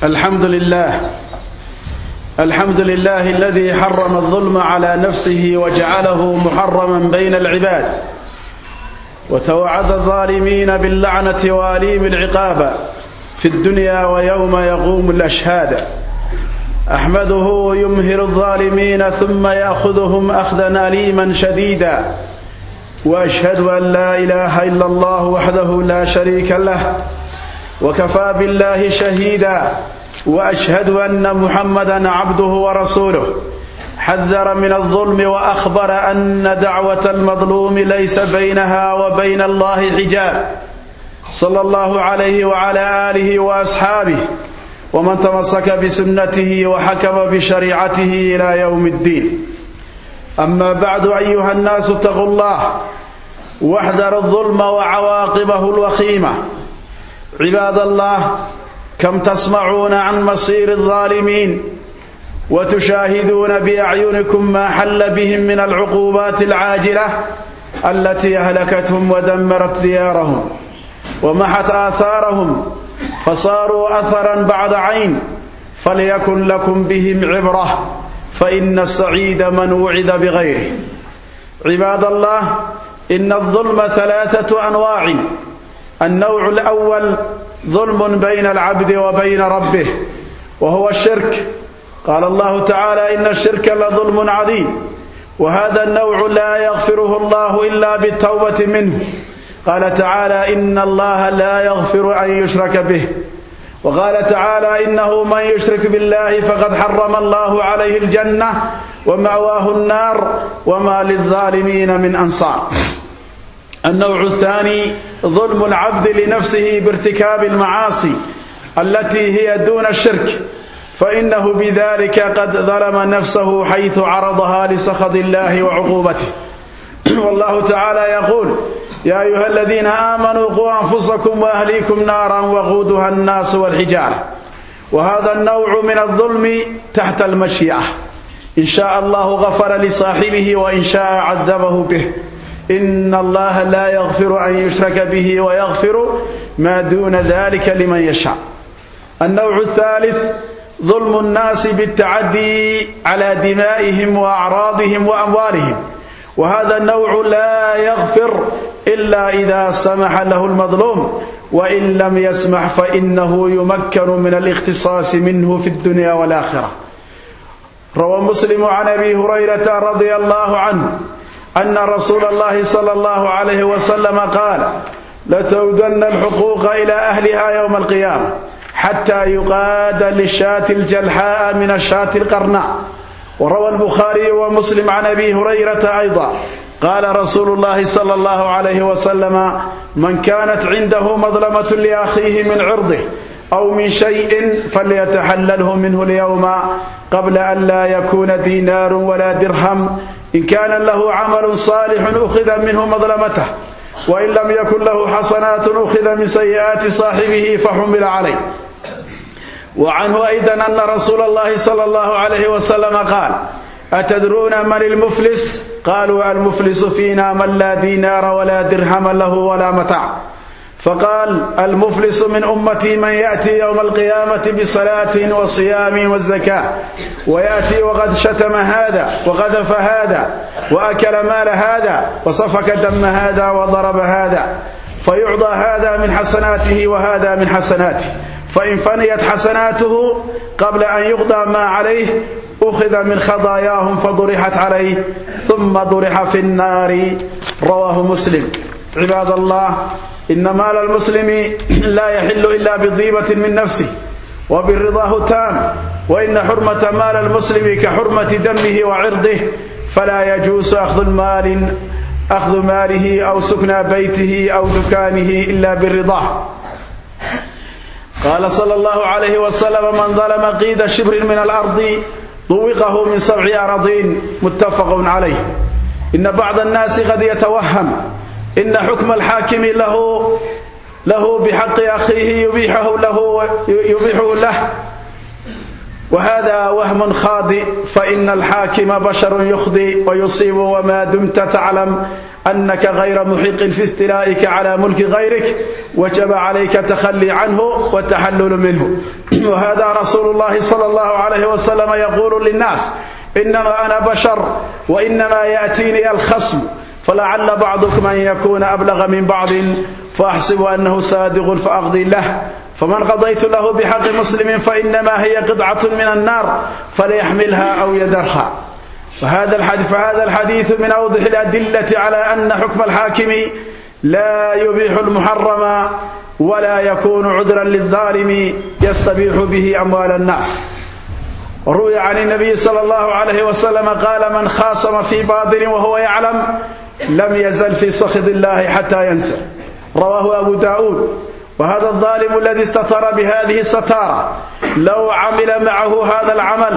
الحمد لله الذي حرم الظلم على نفسه وجعله محرما بين العباد، وتوعد الظالمين باللعنة وأليم العقاب في الدنيا ويوم يقوم الأشهاد. أحمده يمهل الظالمين ثم يأخذهم أخذا أليما شديدا، وأشهد أن لا إله إلا الله وحده لا شريك له وكفى بالله شهيدا، وأشهد أن محمدا عبده ورسوله. حذر من الظلم وأخبر أن دعوة المظلوم ليس بينها وبين الله حجاب، صلى الله عليه وعلى آله وأصحابه ومن تمسك بسنته وحكم بشريعته إلى يوم الدين. أما بعد، أيها الناس اتقوا الله واحذروا الظلم وعواقبه الوخيمة. عباد الله، كم تسمعون عن مصير الظالمين وتشاهدون بأعينكم ما حل بهم من العقوبات العاجلة التي أهلكتهم ودمرت ديارهم ومحت آثارهم فصاروا أثرا بعد عين. فليكن لكم بهم عبرة، فإن السعيد من وعد بغيره. عباد الله، إن الظلم 3 أنواع. النوع الأول ظلم بين العبد وبين ربه، وهو الشرك. قال الله تعالى: إن الشرك لظلم عظيم. وهذا النوع لا يغفره الله إلا بالتوبة منه. قال تعالى: إن الله لا يغفر أن يشرك به. وقال تعالى: إنه من يشرك بالله فقد حرم الله عليه الجنة ومأواه النار وما للظالمين من أنصار. النوع الثاني ظلم العبد لنفسه بارتكاب المعاصي التي هي دون الشرك، فإنه بذلك قد ظلم نفسه حيث عرضها لسخط الله وعقوبته. والله تعالى يقول: يا أيها الذين آمنوا قوا أنفسكم وأهليكم نارا وقودها الناس والحجارة. وهذا النوع من الظلم تحت المشيئة، إن شاء الله غفر لصاحبه وإن شاء عذبه به. إن الله لا يغفر أن يشرك به ويغفر ما دون ذلك لمن يشاء. النوع الثالث ظلم الناس بالتعدي على دمائهم وأعراضهم وأموالهم، وهذا النوع لا يغفر إلا إذا سمح له المظلوم، وإن لم يسمح فإنه يمكن من الاختصاص منه في الدنيا والآخرة. روى مسلم عن أبي هريرة رضي الله عنه أن رسول الله صلى الله عليه وسلم قال: لتؤدن الحقوق إلى أهلها يوم القيامة حتى يقاد للشاة الجلحاء من الشاة القرناء. وروى البخاري ومسلم عن أبي هريرة أيضا قال رسول الله صلى الله عليه وسلم: من كانت عنده مظلمة لأخيه من عرضه أو من شيء فليتحلله منه اليوم قبل أن لا يكون دينار ولا درهم. إن كان له عمل صالح أخذ منه مظلمته، وإن لم يكن له حسنات أخذ من سيئات صاحبه فحمل عليه. وعنه أيضا أن رسول الله صلى الله عليه وسلم قال: أتدرون من المفلس؟ قالوا: المفلس فينا من لا دينار ولا درهم له ولا متاع. فقال: المفلس من أمتي من يأتي يوم القيامة بصلاة وصيام والزكاة، ويأتي وقد شتم هذا وقذف هذا وأكل مال هذا وسفك دم هذا وضرب هذا، فيعطى هذا من حسناته وهذا من حسناته، فإن فنيت حسناته قبل أن يقضى ما عليه أخذ من خطاياهم فضرحت عليه ثم ضرح في النار. رواه مسلم. عباد الله، إن مال المسلم لا يحل إلا بطيبة من نفسه وبرضاه تام، وإن حرمة مال المسلم كحرمة دمه وعرضه، فلا يجوز أخذ ماله أو سكن بيته أو دكانه إلا برضاه. قال صلى الله عليه وسلم: من ظلم قيد شبر من الأرض طوقه من 7 أراضين. متفق عليه. إن بعض الناس قد يتوهم إن حكم الحاكم له بحق أخيه يبيحه له، وهذا وهم خاطئ، فإن الحاكم بشر يخطئ ويصيب وما دمت تعلم أنك غير محق في استيلائك على ملك غيرك وجب عليك التخلي عنه والتحلل منه. وهذا رسول الله صلى الله عليه وسلم يقول للناس: إنما أنا بشر وإنما يأتيني الخصم فلعل بعضكم أن يكون أبلغ من بعض فأحسب أنه صادق فأقضي له، فمن قضيت له بحق مسلم فإنما هي قطعة من النار فليحملها أو يدرها. فهذا الحديث من أوضح الأدلة على أن حكم الحاكم لا يبيح المحرم ولا يكون عذرا للظالم يستبيح به أموال الناس. وروي عن النبي صلى الله عليه وسلم قال: من خاصم في باطل وهو يعلم لم يزل في سخط الله حتى ينسى. رواه أبو داود. وهذا الظالم الذي استتر بهذه الستارة لو عمل معه هذا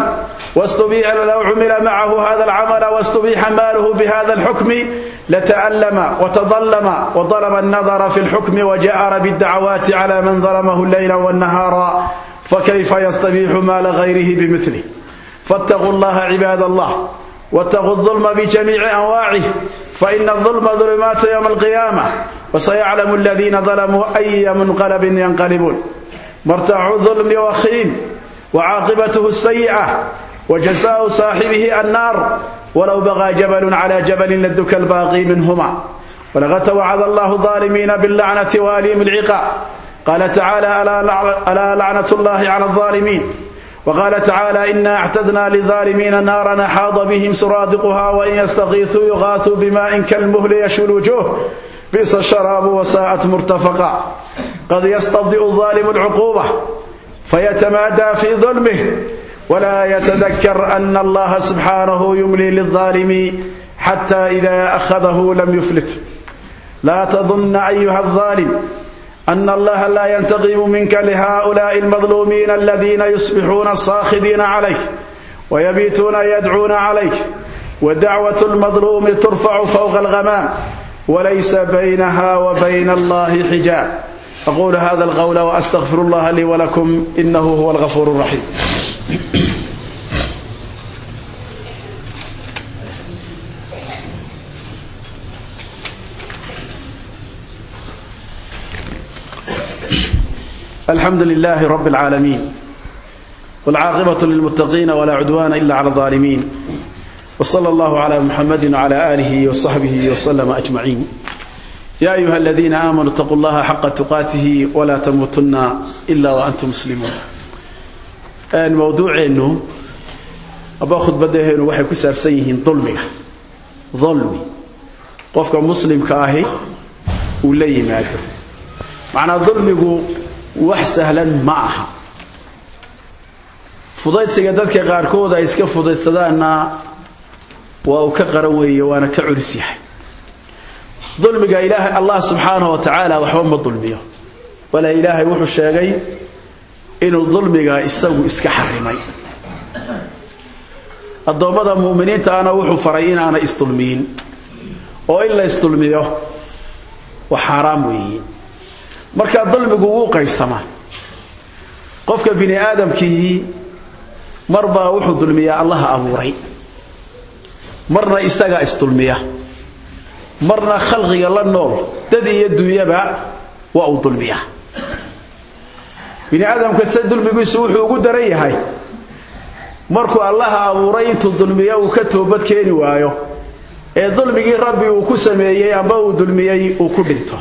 العمل واستبيح ماله بهذا الحكم لتألم وتظلم وظلم النظر في الحكم وجأر بالدعوات على من ظلمه الليل والنهار، فكيف يستبيح مال غيره بمثله؟ فاتقوا الله عباد الله، واتقوا الظلم بجميع أنواعه، فإن الظلم ظلمات يوم القيامة، وسيعلم الذين ظلموا أي منقلب ينقلبون. مرتع الظلم وخيم وعاقبته السيئة، وجزاء صاحبه النار، ولو بغى جبل على جبل لدك الباقي منهما. ولقد توعد الله الظالمين باللعنة وأليم العقاب. قال تعالى: ألا لعنة الله على الظالمين. وقال تعالى: إنا اعتدنا للظالمين نارا حاط بهم سرادقها وإن يستغيثوا يغاثوا بماء كالمهل يشوي الوجوه بئس الشراب وساءت مرتفقا. قد يستبدئ الظالم العقوبة فيتمادى في ظلمه ولا يتذكر أن الله سبحانه يملي للظالم حتى إذا أخذه لم يفلت. لا تظن أيها الظالم أن الله لا ينتقم منك لهؤلاء المظلومين الذين يصبحون صاخبين عليك ويبيتون يدعون عليك، ودعوة المظلوم ترفع فوق الغمام وليس بينها وبين الله حجاب. أقول هذا القول وأستغفر الله لي ولكم إنه هو الغفور الرحيم. الحمد لله رب العالمين، والعاقبة للمتقين ولا عدوان إلا على الظالمين، وصلى الله على محمد وعلى آله وصحبه وسلم أجمعين. يا أيها الذين آمنوا اتقوا الله حق تقاته ولا تموتن إلا وأنتم مسلمون. الموضوع إنه أبا خطبته إنه وحي كسر سيهن ظلمي قفك مسلم كاهي ولي ماده معنى ظلمه wax sahlan ma aha. fudaysiga dadka qaarkood ay iska fudaysadaana waa uu ka qaran weeye waana ka culis yahay. dulmiga ilaahay Allah subhanahu wa ta'ala waxba ma dulmiyo, wala ilaahay wuxuu sheegay inuu dulmiga isagu iska xarimay. adoomada muuminiinta ana wuxuu faray inaana isdulmiin oo in la isdulmiyo waa xaraam weeye. marka dulmigu uu qaysama qofka bini aadamkii marba wuxuu dulmiyaa Allah abuuray, marna isaga isdulmiya, marna khalqiga la nool dad iyo dunyaba waa uu dulmiyaa. bini aadamka sida dulmigiisu wuxuu ugu daran yahay markuu Allah abuuray intuu dulmiyo uu ka toobad keeni waayo ee dulmigii Rabbi uu ku sameeyay amba uu dulmiyay uu ku dhinto.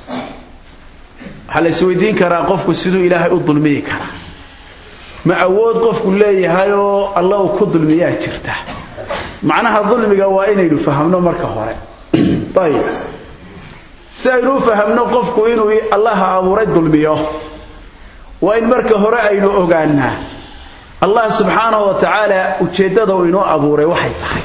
hal isweydiin karaa qofku sidoo Ilaahay u dulmiyi kara? ma awood qofku leeyahay oo Allah ku dulmiyaa jirta? macnaha dulmiga waa inaynu fahamno marka hore. tayib saynu fahamno qofku inuu Allah abuuray dulmiyo waa in marka hore aynu ogaanaa Allah subhanahu wa ta'ala ujeedada uu inoo abuuray waxay tahay.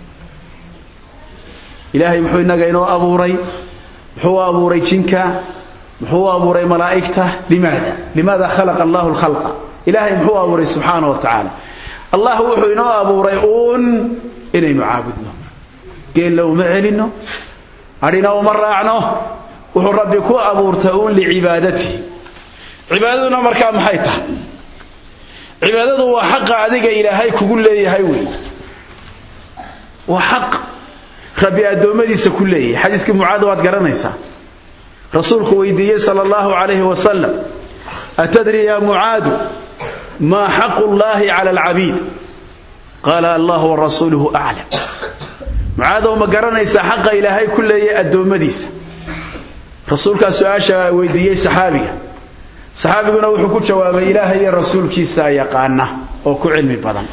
Ilaahay muxuu inaga inoo abuuray? muxuu abuuray jinka? muxuu abuuray malaa'ikta? limaada khalaqa Allahu al-khalqa? Ilaahay muxuu abuuray subhanahu wa ta'ala? Allah wuxuu inoo abuuray inaynu caabudno, geelo uma celino, arina uma raacno. wuxuu Rabbi ku abuurtay liibadati. cibaadaduna markaa maxay tahay? cibaadadu waa xaq adiga Ilaahay kugu leeyahay weey. waa xaq rabbi adoomadiisa ku leeyahay xadiiska mucaad waad garanaysaa rasuulku weydiiyay sallallahu alayhi wa sallam atadri ya mucaad ma haqqu allahi ala al-abid qala allah wa rasuluhu a'lam mucaad ma garanaysaa xaqa ilaahay ku leeyahay adoomadiisa rasuulka su'aasha weydiiyay saxaabiguna wuxuu ku jawaabay ilaahay iyo rasuulkiisa yaqaana oo ku cilmi badan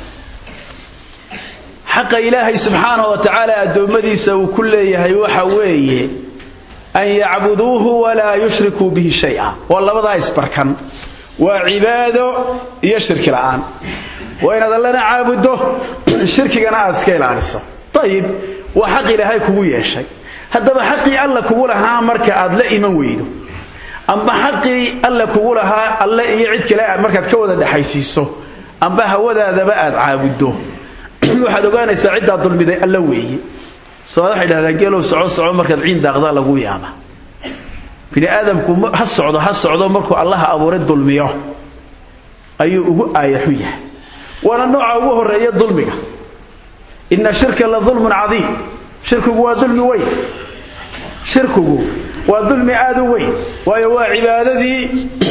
حق إلهي سبحانه وتعالى أدومديسا وكل يهيوحا ويه أن يعبدوه ولا يشركوا به شيئا والله بضع يسبركن وعباده يشرك الآن وإن ظلنا عابده الشرك كان أسكيل عنه طيب وحق إلهي كبوية الشيء هذا بحقي الله كبولها مركة أدلئي من ويده أما حقي الله كبولها الله يعد كلا مركة كودة دحيسيسه أما هو ذا بقى عابده waxaad ogaanaysaa cidda dulmiday alla weeye soo xidhaadaan geelo soco marka ciin daaqda lagu yaama bini aadamku ha socdo markuu Allah abuuray dulmiyo ayuu ugu aayaxu yahay wana nooca ugu horeeya dulmiga inna shirka la dhulmun adhim shirkugu waa dulmi weyn shirkugu waa dulmi aad u weyn waayo waa cibaadadii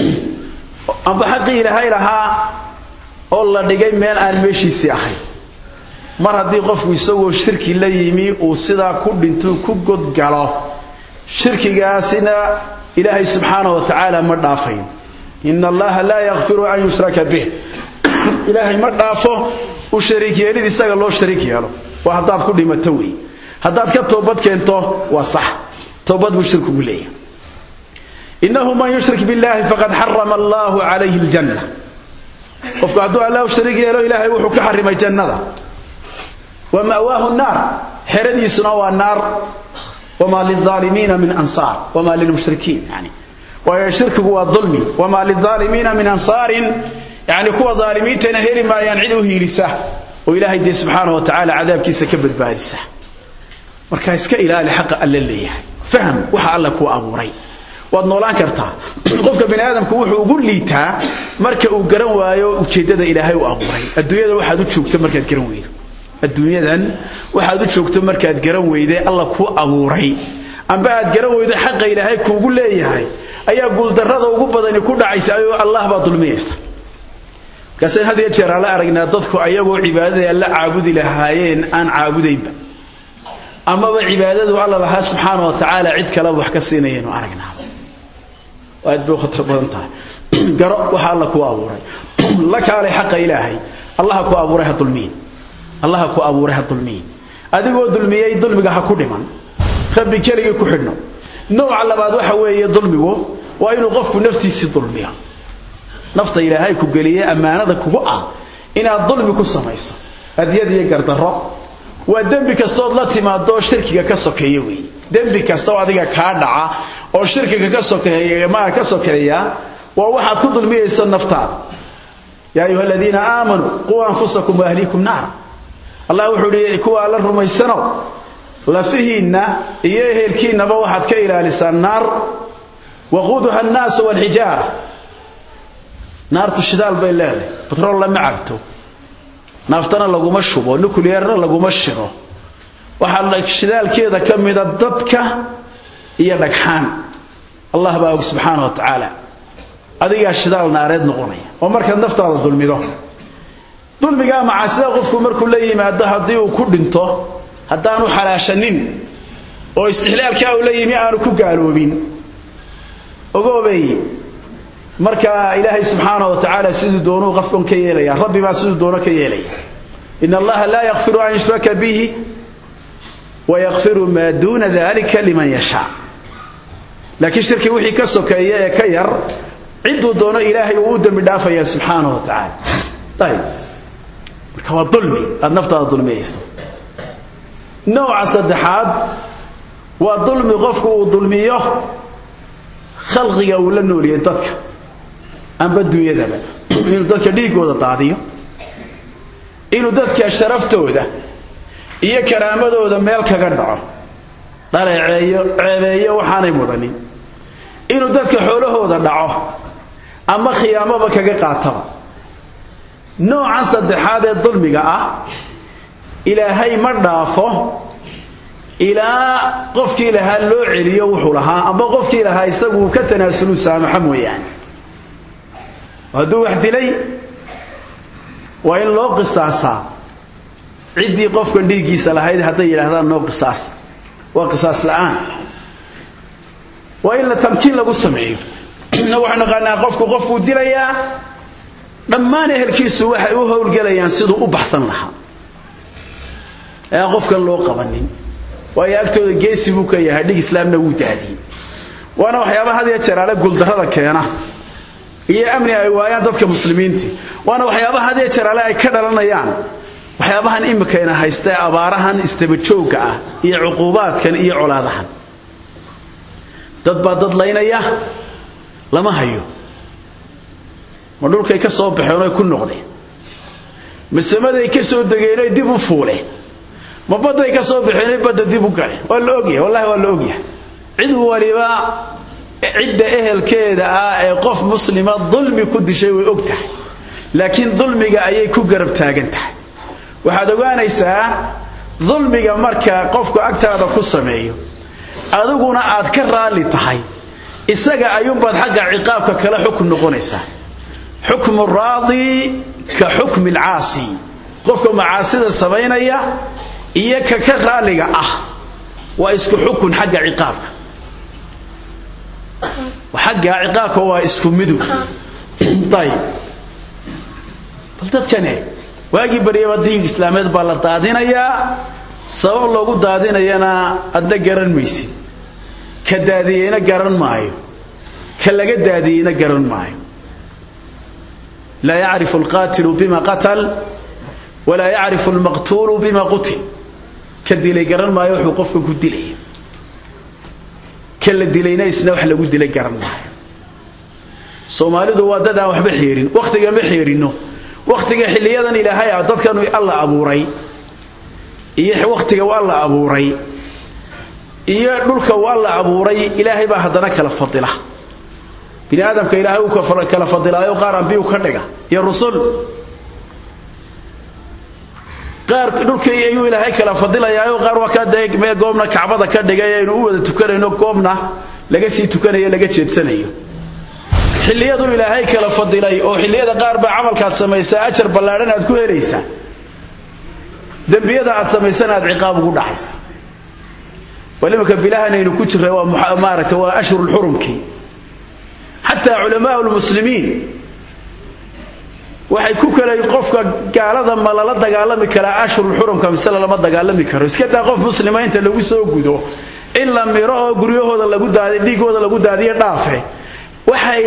amba xaqi ilaahay lahaa oo la dhigay meel aan meeshiisii ahayn mar hadii qofku isagoo shirki la yimi oo sida ku dhinto ku god galo shirkigaasina ilaahay subhanahu wa ta'ala ma dhaafay inna allaha la yaghfiru an yushraka bih ilaahay ma dhaafo u shariikeeyay isaga loo shariikeeyo waa hadaad ku dhimato way hadaad ka toobad keento waa sax toobad buu shirku leeyahay innahu man yushrik billahi faqad harrama allahu alayhi aljanna qofku haduu allah shariikeeyo ilaahay wuxuu ka xarimay jannada ومأواه النار حردي سنوا النار وما للظالمين من أنصار وما للمشركين يعني ويشرك هو الظلم وما للظالمين من أنصار يعني هو ظالمين تنهير ما ينعده لسه وإلهي دي سبحانه وتعالى عذاب كيس كبد بارسه مركز كإله لحق ألا اللي فهم وحا الله كو أبوري wadnoolaan kartaa qofka bini aadamku wuxuu ugu liitaa marka uu garan waayo ujeedada ilaahay uu abuuray adduunyada waxaad u joogto markaad garan weydo adduunyadan waxaad u joogto markaad garan weyday Allah ku abuuray amba aad garan weydo xaq ilaahay kuugu leeyahay ayaa guul darrada ugu badan ku dhacaysa ayuu Allah ba dulmiyaysa kaaseen hadii jeer ala aragnaa dadku ayagoo cibaadada alla caabudi lahaayeen aan caabudaynba ama ba cibaadadu Allah laha subhanahu wa ta'ala cid kale wax ka siinayeen oo aragnaa waad buu khatar badan tahay garo waxa Allah ku abuuray la kaale xaq ilaahay Allah ku abuuray dulmiin الله كو أبوره الظلمين أديكو ظلمي ظلمك حكو دمان ربي كلي كو خدنو نوع على بعض waxa weeye dulmigu waa inuu qofku naftiisa dulmiyo nafta ilaahay ku galiye amaanada kugu ah inaad dulmi ku samayso adiyadiye gardaro waa dambi kasto la timaado shirkiga ka sokeeyo weey dambi kasto adiga ka dhaca oo shirkiga ka sokeeyo ma ka sokeeya waa waxaad ku dulmiyayso naftaada ya ayuha alladina aamanu qu anfusakum wa ahlikum nar الله وحوري كوا على الرميسنو لفيهنا إيهلكينا بوحد كيلا لسان النار وقودها الناس والحجارة نار الشدال بالله بترول لما عبتو نافتنا لقو مشربو نكوليرنا لقو مشرو وحال الشدال كذا كم إذا ضدك إيا لكحان الله بأوك سبحانه وتعالى هذه الشدال نارد نغنية ومركز نفتر الظلم ده dulmiga macaasida qofku markuu la yimaado hadii uu ku dhinto hadaanu xalaashanin oo istihlaalka uu la yimi aanu ku gaaloobin ogoobay marka ilaahay subhanahu wa ta'ala sidoo doono qofkan ka yeelaya rabbi baa sidoo doono ka yeelaya inna allaha la yaghfiru an yushraka bihi wa yaghfiru ma duna dhalika liman yasha laakiin shirki wixii ka sokeeya ee ka yar ciduu doono ilaahay uu dambi dhaafaya subhanahu wa ta'ala tayib marka waa dulmi aad naftaada dulmiyayso nooca saddexaad waa dulmi qofku uu dulmiyo khalqiga uu la nool yahay dadka amba dunyadaba inuu dadka dhiigooda daadiyo inuu dadka sharaftooda iyo karaamadooda meel kaga dhaco dhaleeceeyo waxaanay mudanin inuu dadka xoolahooda dhaco ama khiyaamaba kaga qaataba nooca saddexaad ee dulmiga ah ilaahay ma dhaafo إلى قفك لها اللوعي وحولها أما قفك لها يسقوا كتناسلوا سامحموا يعني وهدو واحد لي وإن لو قصاصا عدي قفك ديجي سلاهيد حتى يلهذا نو قصاص وقصاص الآن وإلا تمكين لقو سمعيه وحنا قلنا قفك دليا لما نهل كيسو waxay u howlgalayaan sidoo u baxsan laha ee qofka loo qabanin way agtooda geesigu ka yahay dhig islaamna uu taadiyay wana waxyaabaha hadiya jaraale guldarada keena iyo amni ay waayaan dadka muslimiinta wana waxyaabaha hadiya jaraale ay ka dhalanayaan waxyaabahan imikeena haysta abaarahan istaba joogga ah iyo cuqubaadkan iyo colaadahan dad baa dad laynaya lama hayo madulkay ka soo baxeen oo ku noqdeen masamaday ka soo dageenay dib u fuuleen ma baday ka soo baxeen badda dib u galeen waa la ogyahay wallahi waa la ogyahay cid waliba cid ehelkeeda ee qof muslima dulmi ku dishay way ogtahay laakiin dulmiga ayay ku garab taagan tahay waxaad ogaanaysaa dulmiga marka qofku agtaada ku sameeyo adiguna aad ka raali tahay isaga ayuun baad xagga ciqaabka kala xukun noqonaysaa حكم الراضي كحكم العاصي قفك معاصي سمينيا إياك كراليغا وإسكو حكم حق عقابك وحق عقابك هو إسكو مدو طيب بلدت كان هيك واجب بريبا دين إسلامات بالدادين يا سبب لوغو دادين يانا أدى قرن ميسي كدادينا قرن مايو كلاقا دادينا قرن مايو لا يعرف القاتل بما قتل ولا يعرف المقتول بما قتل كدلي قرن ما يوحو قفك كدلي كل دلينا يسنا وحلا كدلي قرن ما سوماليدو waa dad aan waxba xiirin waqtiga ma xiirino waqtiga xiliyadan ilaahay dadkan Allah abuuray iyo waqtiga waa Allah abuuray iyo dhulka waa Allah abuuray ilaahay baa hadana kala fadila bini aadamka ilaahay uu kala fadilaayo qaar anbiyo ka dhiga iyo rasuul qaar dhulkay ayuu ilaahay kala fadilayo qaar waa ka deeg mee goobna kacbada ka dhigay inuu u wada tukanayno goobna laga sii tukanayo laga jeedsanayo xilliyadu ilaahay kala fadilay oo xilliyada qaar ba amalkaad sameeyay ajar ballaaran aad ku helaysaa dambiyada aad sameeysan ciqaab ugu dhaxaysa walima ka bilahanaynu ku jiray waa maaraka waa ashhurul hurumki حتى علماء المسلمين waxay ku kala qofka gaalada malala dagaalami kara ashhurul hurumka misal lama dagaalami karo iska taa qof muslimiinta lagu soo gudo illa miro guriyahooda lagu daadiyo dhigooda lagu daadiyo dhaafe waxay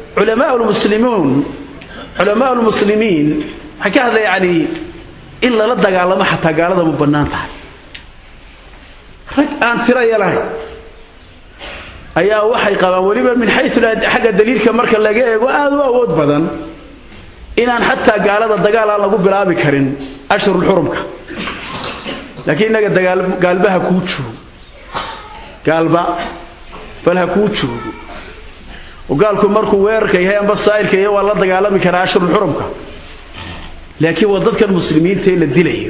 علماء المسلمين haka yani illa la dagaalama hatta gaalada mu banaan tahay rag aan tira yalahay ayaa waxay qabaan waliba min haythu xaga daliilka marka laga eego aad u awood badan inaan hatta gaalada dagaal aan lagu bilaabi karin ashhurul hurumka laakiin naga gaalbaha ku joogo gaalba bal ha ku joogo oo gaalku markuu weerarka yahay amba saa'irka yahay waa la dagaalami karaa ashhurul hurumka laakiin wadadka muslimiinta la dilayo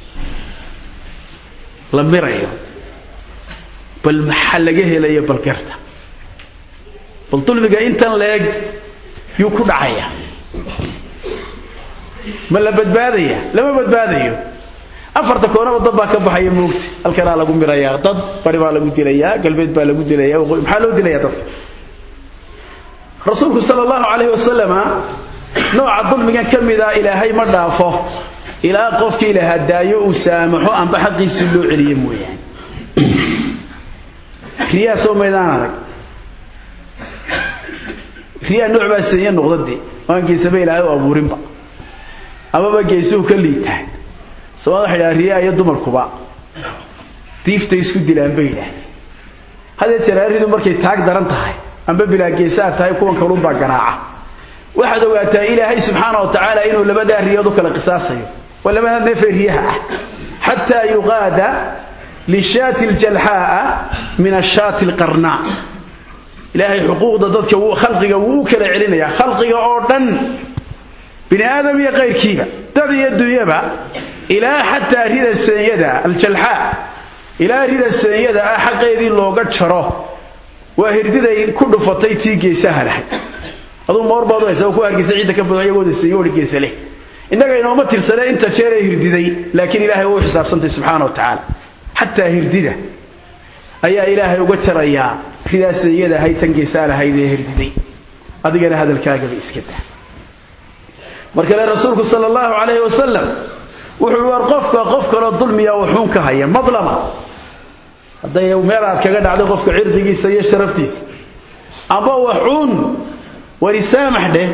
la mirayo bal maxal laga helayo bal garta bal tulmiga intan leeg yu ku dhacaya ma la badbaadaya lama badbaadayo afarta koonaba dad baa ka baxaya moogti halkana lagu miraya dad bari baa lagu dilaya galbeed baa lagu dilaya maxaa loo dilaya dad rasuulku sallallahu alayhi wasallam nooca dulmigan kamida ilaahay ma dhaafo ilaa qofkii ilaahay daayo uu saamaxo amba xaqiisa loo celiyo mooyaan riyaa soo meedaanay riyaa nooc baa sameeyay noqdadii waankiisa bay ilaahay u abuurinba amaba geesuu ka liitaa sabab xidhaa riyaa iyo dumarkuba diifta isku dilaan bay ilaahay hada jaraaridu markay taag daran tahay amba bilaa geesaa tahay kuwan kalun baa garaaca waxaad ogaataa ilaahay subxaanahu wa ta'aala inuu labada riyadu kala qisaasayo wala ma neefriyaha hatta yuqada للشاة الجلحاء من الشاة القرناء إلهي حقوق ضدك وخلقك وكلا علينا خلقك أردن بني آدم يغير كيبا تذي الدنيا إلى حتى هذا السيدة الجلحاء ilaa rida saniyada xaqeedii looga jaro waa hirdiday ku dhufatay tii geesaha lahayd aduu moorbaadu ay soo ku argisay ciida ka badan iyagoo siiyay oo geesa leh inaga inooma tirsanay inta jeer ay hirdiday laakiin ilaahay uu xisaabsantay subhanahu wa ta'ala hatta hirdida ayaa ilaahay uga jaraya rida saniyada haytan geesaha lahayd ee hirdiday adigana hadalkaaga iska daa marka rasuulku sallallahu alayhi wasallam wuxuu war qofka la dulmiya wuxuu ka haya madlama haday meel aad kaga dhacdo qofka cirdigiisa iyo sharaftiisa aba wuxuun warisaamaxde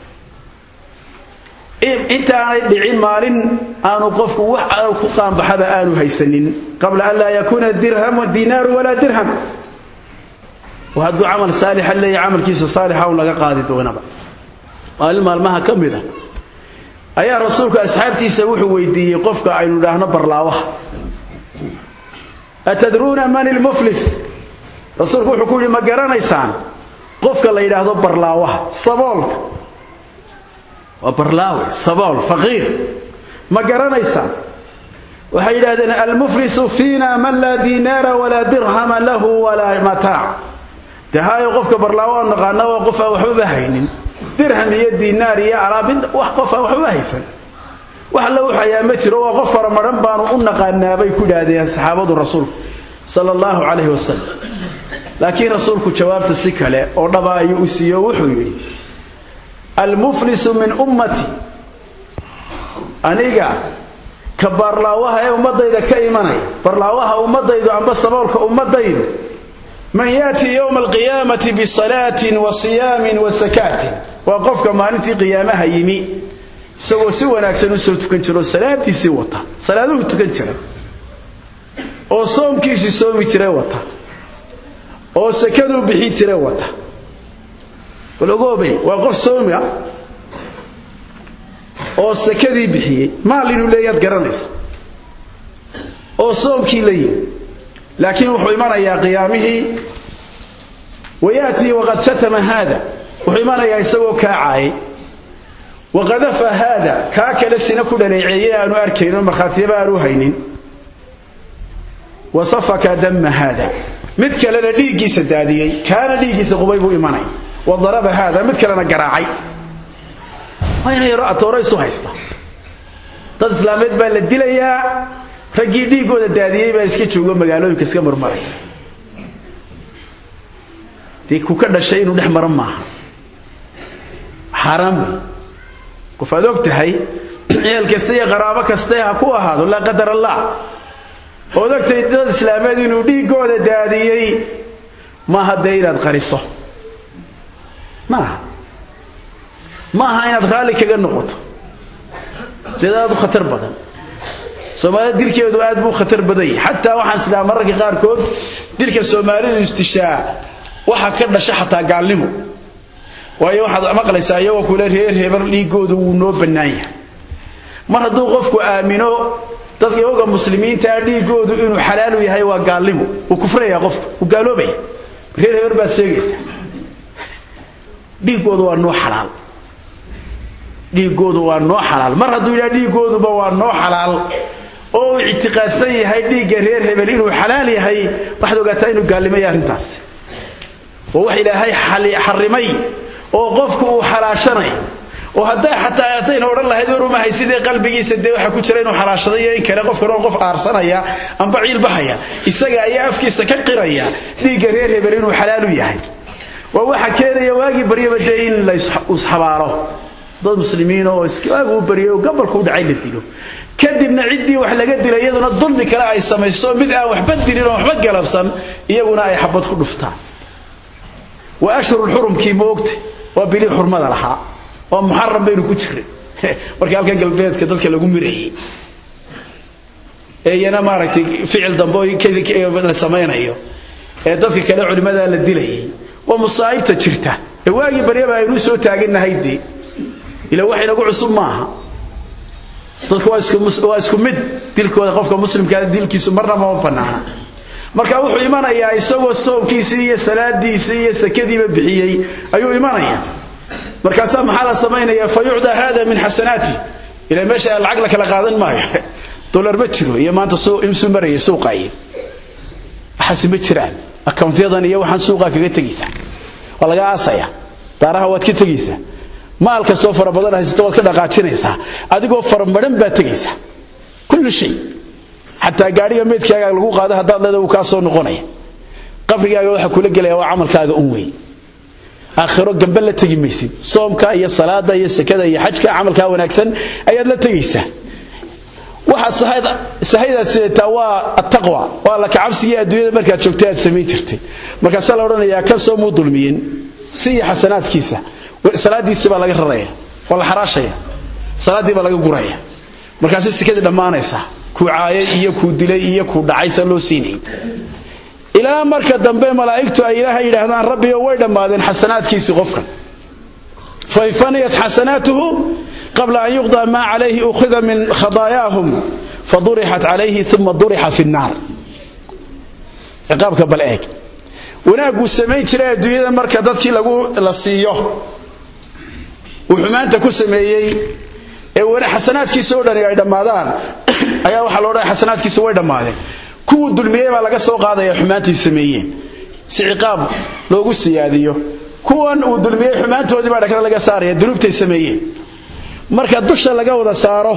inta ay dhicin maalin aanu qofku wax ku qaanbaxaba aanu haysanin qabla an la yakuna dirham wa dinar wala dirham وهذا عمل صالح اللي عمل كيس صالح ولا قاضي دونبا maalmaha kamida ayaa rasuulka asxaabtiisa wuxuu weydiiyay qofka aynu dhaahno barlaawaha atadruna man al-muflis rasuulku wuxuu ku yiri ma garanaysaan qofka la yiraahdo barlaawaha saboolka waa barlaawe sabool faqiir ma garanaysaan waxay yiraahdeen al-muflisu fiina man la dinara wala dirham lahu wala mataa tahayo qofka barlaawaha naqaana waa qof waxba haynin dirham iyo diinaar iyo alaabin wax qof waxba haysan wax la waxaya ma jiro waa qof faramaran baan u naqaanaabay ku dhaadeen saxaabadu rasuulku sallallahu alayhi wasallam laakiin rasuulku jawaabta si kale oo dhaba ay u siiyo wuxuu yiri al-muflisu min ummati aniga ka barlaawaha ee ummadayda ka imanay barlaawaha ummadaydu amba saboolka ummadaydu من يأتي يوم القيامة بصلاة وصيام وزكاة وقفك ما أنت قيامها يمي سوى ناكسن سو تكنجرو صلاة سوتا صلاة تكنجر او صوم كيسي صومي تريوتا او سكنو بحي تريوتا ولغوبي وقف صومي او سكدي بحي ما لينو لياد قرانيس او صوم كي لي لكن وحو إيمانيا قيامه ويأتي وقد شتم هذا وحو إيمانيا يسوى كاعاي وقذف هذا كاكل السنة كل ليعيان وأركين ومخاتيبا روهين وصفك دم هذا مثل لنا ليقي سدادي كان ليقي سقبيب إيماني وضرب هذا مثل لنا قراعي وين يرأى توريسو هايستا تسلامت بالدليا ragii dhiigooda daadiyay baa iska joogo magaalooyinka iska marmaray tii ku ka dhashay inuu dhex maran maaha xaraam ku faadogtahay eel kasta iyo qaraabo kasta ha ku ahaado la qadar allah odagtay dad islaameed inuu dhiigooda daadiyay ma haday inaad qariso ma inaad raali kaga noqoto sidaad khatar badan Soomaalida dilkeedu aad buu khatar baday hatta waxaan sidaa mararka qaar kood dilka Soomaalidu istishaa waxa ka dhashay hatta gaalnimo waayo waxa maqlaysaa iyagoo kula reer heber liigoodu uu noo banaayay mar hadduu qofku aamino dadka iyaga muslimiinta dhiigoodu inuu xalaal yahay waa gaalnimo uu kufraya qofku uu gaaloobay reer heber baa sheegaysa dhiigoodu waa noo xalaal dhiigoodu waa noo xalaal mar hadduu ilaa dhiigooduba waa noo xalaal oo i'tiqaadsan yahay dhiiga reer hebel inuu xalaal yahay waxaad ogaataa inuu gaalnimo yahay arintaas oo wax ilaahay xarimay oo qofku uu xalaashanay oo haday xataa ayatayna oran lahayd waruma haysidee qalbigiisa de waxa ku jira inuu xalaashaday in kale qof aarsanaya amba ciil bahaya isaga ayaa afkiisa ka qiraya dhiiga reer hebel inuu xalaal yahay waa waxa keenaya waagi bariyaba in la isxabaaro dad muslimiin oo iskaagu bariyo gobolku dhacay la dilo kadibna cidii wax laga dilay iyaduna dulmi kale ay sameeyso mid aan wax badilin oo waxba galabsan iyaguna ay xabad ku dhuftaan wa ashhurul hurumki moogta wa bili xurmada laha oo muharram baynu ku jiray marka halka galbeedka dadka lagu mireeyay yana maaragtay ficil dambo la sameeynayo dadka kale culimada la dilay wa musaa'ibta jirta waagi bariyaba aynu soo taaganahay ila wax inagu cusub maaha dadku waa isku mid dilkooda qofka muslimka dilkiisu marna ma banaana marka wuxuu imanayaa isagoo soonkiisii iyo salaadiisii iyo sakadiiba bixiyay ayuu imanayaa marka maxaa la sameeynaya fayuuda hada min hasanati ila meesha lacag la kala qaadan maayo dollar ma jiro iyo maanta soo imsu marayay suuqay waxaas ma jiraan account-yadan iyo waxaan suuqa kaga tageysa wala laga aasaya daaraha waad ka tageysa maalka soo fara badan haysto waad ka dhaqaajinaysa adigoo farmadan baa tageysa kullu shay hatta gaariga meedkaaga lagu qaado hadaad leedahay uu ka soo noqonaya qabrigaaga waxa kula galaya waa amalkaaga un weey aakhiro gambal la tagi maysid soomka iyo salaada iyo sakada iyo xajka amalka wanaagsan ayaad la tagaysaa waxa sahayda sida waa at-taqwa waa la kacabsiga adduunyada markaad joogtay aad sameyn jirtay marka sala oranaya ka soo muu dulmiyeen si xasanaadkiisa salaadiisa baa laga raraya wala xaraashaya salaadii baa laga guraya marka si sikada dhamaanaysa ku caayay iyo ku dilay iyo ku dhacaysa loo siinay ilaa marka dambe malaa'iktu ay ilaahay yiraahdaan rabbi way dhamaadeen xasanaadkiisa qofkan fayfaniyat hasanatuhu qabla an yuqda ma alayhi ukhidha min khadaayahum fadurihat alayhi thumma duriha fi an-nar iqaabka balaag wanaagu sameey jiray adduunyada marka dadkii lagu la siiyo wuxumaanta ku sameeyay ee wara xasanaadkiisa oo dhan ay dhamaadaan ayaa waxa loo dhahay xasanaadkiisa way dhamaadeen kuwa dulmiyay baa laga soo qaadaya xumaantii sameeyeen si ciqaab loogu siyaadiyo kuwan uu dulmiyay xumaantoodii baa dhakada laga saaraya dunuubtay sameeyeen marka dusha laga wada saaro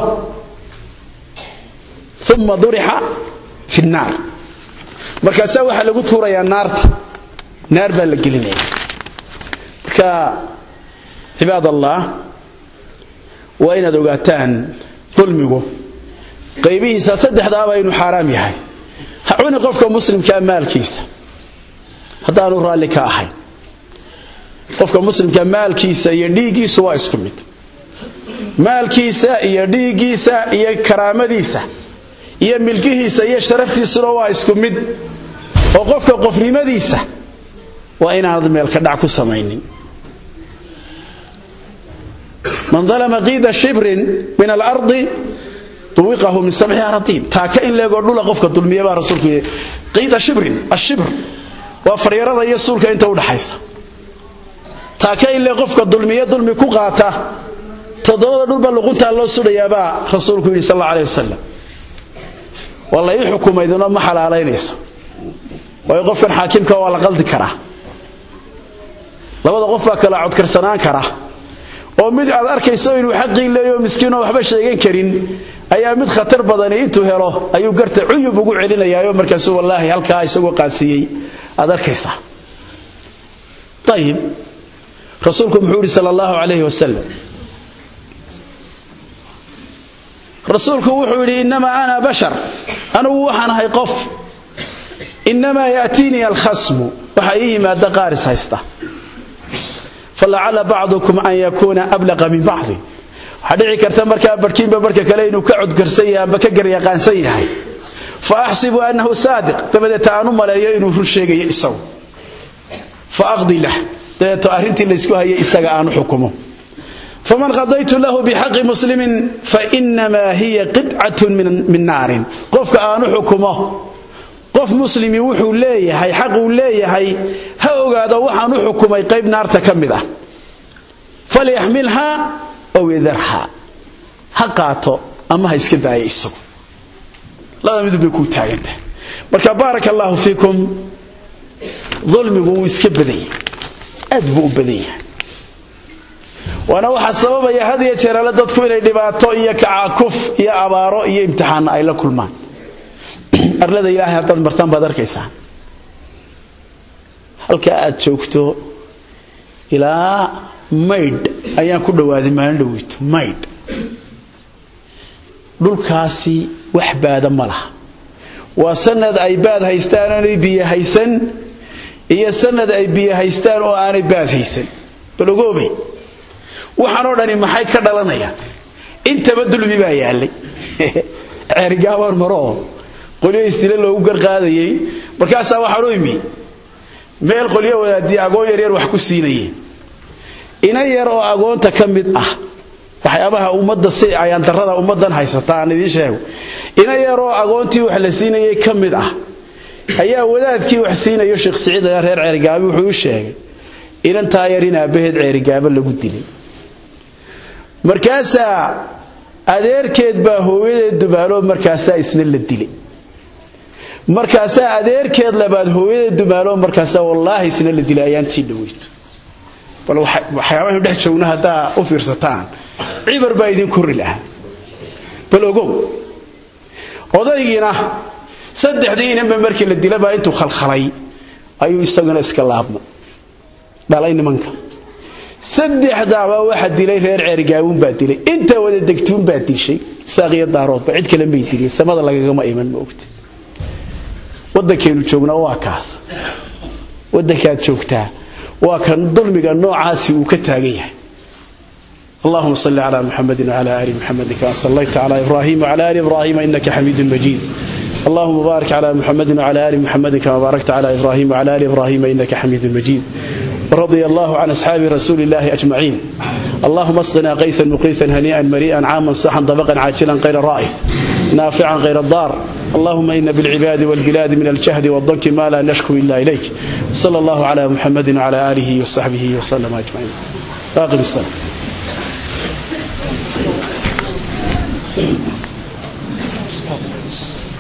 thumma duriha fi an-nar marka saa waxa lagu tuurayaa naarta naar baa la gelinaya marka ibadallah wa ina dogaataan dulmigu qaybihiisa saddexdaaba inuu xaraam yahay hauna qofka muslimka maalkiisa hadaanu raali ka ahay qofka muslimka maalkiisa iyo dhiigiisa waa isku mid maalkiisa iyo dhiigiisa iyo karaamadiisa iyo milkihiisa iyo sharaftiisa waa isku mid oo qofka qofnimadiisa waa inaad meel ka dhac ku sameeynin man dhalama qida shibrin min al-ardi tuwiqahu min sab'i aratin taaka in leego dhula qofka dulmiye baa rasuulku qida shibrin ash-shibr wa fariirada iyo suulka inta u dhaxaysa taaka in leego qofka dulmiye dulmi ku qaata todobada dhulba luqunta loo sudayaaba rasuulku sallallahu alayhi wasallam wallahi xukumayduna ma xalaaleynayso way qofkan xaakimka waa la qaldi karaa labada qof baa kala cod karsanaan kara oo mid aad arkayso inuu xaqii leeyo miskiin oo waxba sheegan karin ayaa mid khatar badan intuu helo ayuu garta cuyub ugu celinayaayo markaas wallahi halka isagoo qaasiyay aad arkaysa tayib rasuulku muxuu sallallahu alayhi wasallam rasuulku wuxuu yiri inma ana bashar anu waxaan ahay qof inma yaatini al-khasm waxa yimaada qaaris haysta فلعل بعضكم أن يكون أبلغ من بعض حديث كرتا marka barkiinba barka kale inuu ka cod garsan yahay ka gar yaqaansan yahay فاحسب انه صادق tabada taanu maleeyo inuu run sheegayo isagu فاقضي له tato arintii la isku hayay isaga aanu xukumo فمن قضيت له بحق مسلم فانما هي قطعه من نار qofka aanu xukumo qof muslimi wuxuu leeyahay xaq uu leeyahay ha ogaado waxaan u xukumay qayb naarta kamid ah faliyahmilha aw yadharha haqaato ama ha iska daayay isagu laba mid bay ku taagantay marka barakallahu fiikum dhulmigu iska baday aad buu baday wana waxa sababaya hadiya jeerala dadku inay dhibaato iyo kacaakuf iyo abaaro iyo imtixaan ay la kulmaan arlada ilaahay hadda martaan baad arkaysaa halka aad joogto ilaa mayd ayaan ku dhawaaday maalin dhaweyto mayd dhulkaasi wax baada ma laha waa sanad ay baad haystaan aanay biyo haysan iyo sanad ay biyo haystaan oo aanay baad haysan balogoobay waxaan oo dhani maxay ka dhalanayaan inta badulmi baa yaalay ceerigaawar maro qoliyo istila loogu garqaadayay markaas waxa loo yimi meel qoliyo wadaadii agoon yar wax ku siinayeen ina yar oo agoonta kamid ah waxyaabaha ummadda si ayaan darada ummadan haysataan idin sheego ina yar oo agoontii wax la siinayay kamid ah ayaa wadaadkii wax siinayo Sheekh Saciid reer ceerigaabi wuxuu sheegay inan taayarina baheed ceerigaaba lagu dilay markaas adeerkeed baa hooyadeed dubaalo markaas isna la dilay markaasa adeerkeed labaad hooyada dumaalo markaasa wallahi isna la dilaayaantii dhaweeyto bal waxyaabaha dhex joogna hada u fiirsataan cibar baa idin kori laha bal ogow odaygiina saddexdiina markii la dilaba intuu khalkhalay ayuu isaguna iska laabma dhalay nimanka saddexdaaba waxa dilay reer ceerigaawun baa dilay inta wada degtuun baa dishay saaqiya daarood ba cid kale ma dilay samada lagama iman ma ogti wadankeenu joogna waa kaas wadankaad joogtaa waa kan dulmiga noocaasi uu ka taagan yahay اللهم صل على محمد وعلى آل محمد كما صليت على إبراهيم وعلى آل إبراهيم إنك حميد مجيد اللهم بارك على محمد وعلى آل محمد كما باركت على إبراهيم وعلى آل إبراهيم إنك حميد مجيد رضي الله عن أصحاب رسول الله أجمعين اللهم اسقنا غيثا مقيثا هنيئا مريئا عاما صحا طبقا عاجلا غير رائث نافعا غير الضار اللهم إن بالعباد والبلاد من الجهد والضنك ما لا نشكو إلا إليك صلى الله على محمد وعلى آله وصحبه وسلم أجمعين باقي الصلاة Stop.